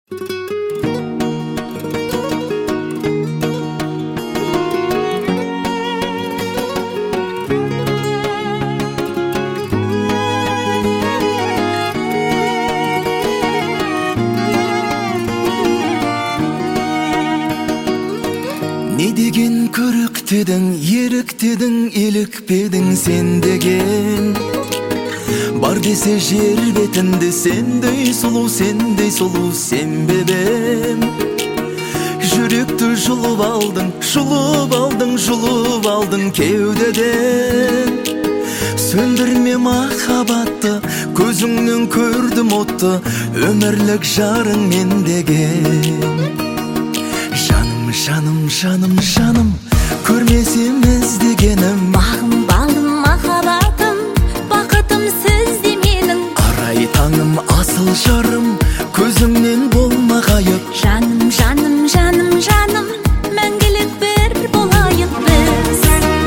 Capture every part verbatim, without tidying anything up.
Не деген көріктедің, еріктедің, елікпедің сен деген. Бар десе жер бетінде сендей сұлу, сендей сұлу сенбебем. Жүректі жұлып алдың, жұлып алдың, жұлып алдың кеудеден. Сөндірме махаббатты, көзіңнен көрдім отты, өмірлік жарың мен деген. Жаным, жаным, жаным, көрмесем іздегенім. Бағым, балым, махаббатым, бақытым сізде менің. Арай таңым, асыл жарым, көзімнен болма ғайып. Жаным, жаным, жаным, жаным, мәңгілік бір болайық біз.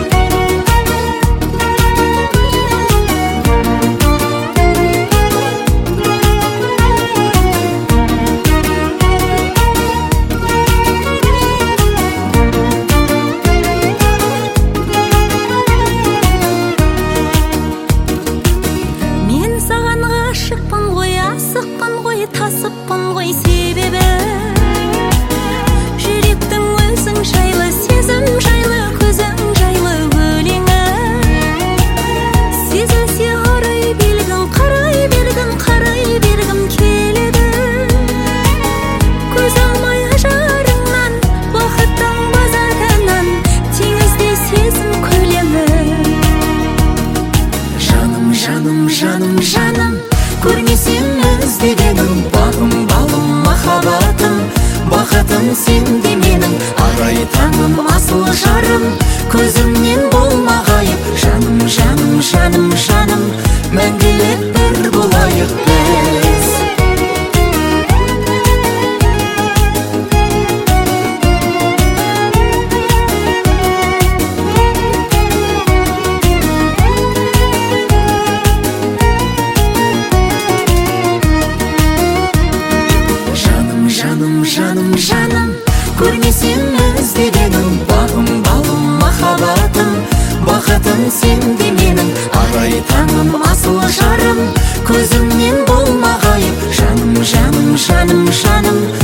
Тасыппын ғой себебі жүректің өзің жайлы, сезім жайлы, көзің жайлы өлеңі. Сезілсе қарай бергім, қарай бергім, қарай бергім келеді. Көз алмай ажарыңнан, бақыттың базарынан, теңізде сезім көлемі. Жаным, жаным, жаным, жаным, көрмесем іздегенім. Бағым, балым, махаббатым, бақытым сенде менің. Арай таңым, асыл жарым, көзімнен болма ғайып. Жаным, жаным, жаным, жаным, мәңгілік бір болайық біз. Жаным, жаным, жаным, көрмесем іздегенім. Бағым, балым, махаббатым, бақытым сенде менің. Арай таңым, асыл жарым, көзімнен болма ғайып. Жаным, жаным, жаным, жаным,